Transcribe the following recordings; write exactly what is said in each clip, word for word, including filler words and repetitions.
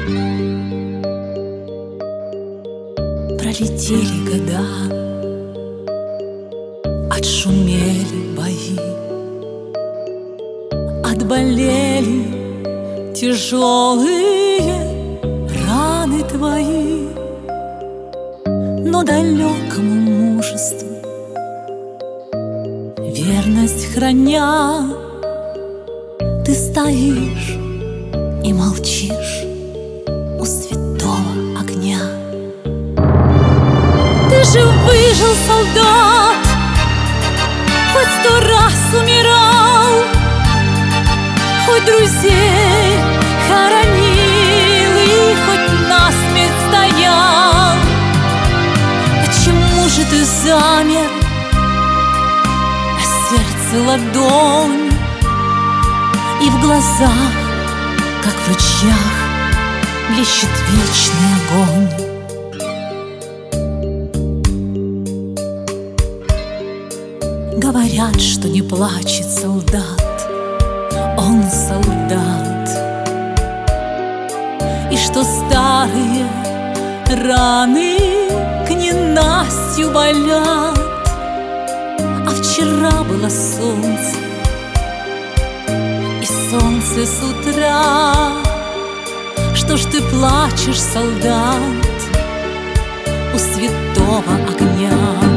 Пролетели года, отшумели бои, отболели тяжелые раны твои. Но далекому мужеству верность храня, ты стоишь и молчишь у святого огня. Ты же выжил, солдат, хоть сто раз умирал, хоть друзей хоронил и хоть насмерть стоял. Почему же ты замер, на сердце ладонь, и в глазах, как в ручьях, блещет вечный огонь? Говорят, что не плачет солдат, он солдат, и что старые раны к ненастью болят. А вчера было солнце, и солнце с утра. Что ж ты плачешь, солдат, у святого огня?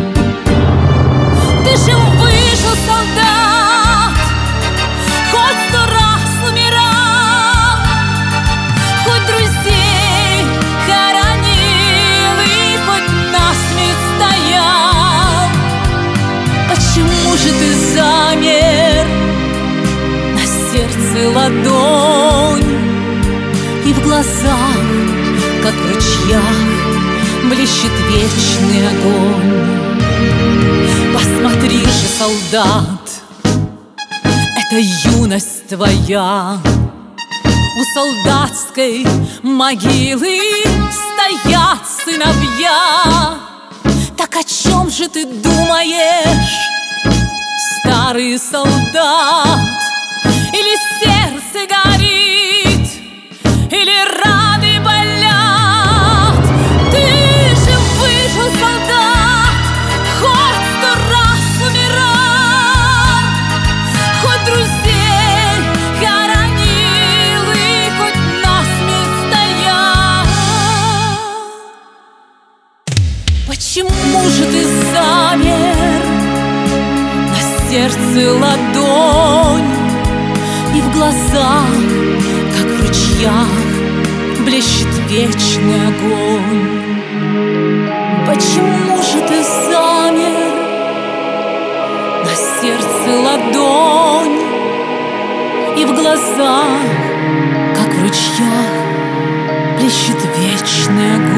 Ты же выжил, солдат, хоть сто раз умирал, хоть друзей хоронил и хоть насмерть стоял. Почему же ты замер, на сердце ладонь, и в глазах, как в ручьях, блещет вечный огонь? Посмотри же, солдат, это юность твоя. У солдатской могилы стоят сыновья. Так о чем же ты думаешь, старый солдат? Или сердце горит, или раны болят? Ты же выжил, солдат, хоть сто раз умирал, хоть друзей хоронил и хоть насмерть стоял. Почему же ты замер, на сердце ладонь, и в глазах, как в ручьях, блещет вечный огонь? Почему же ты замер, на сердце ладонь, и в глазах, как в ручьях, блещет вечный огонь?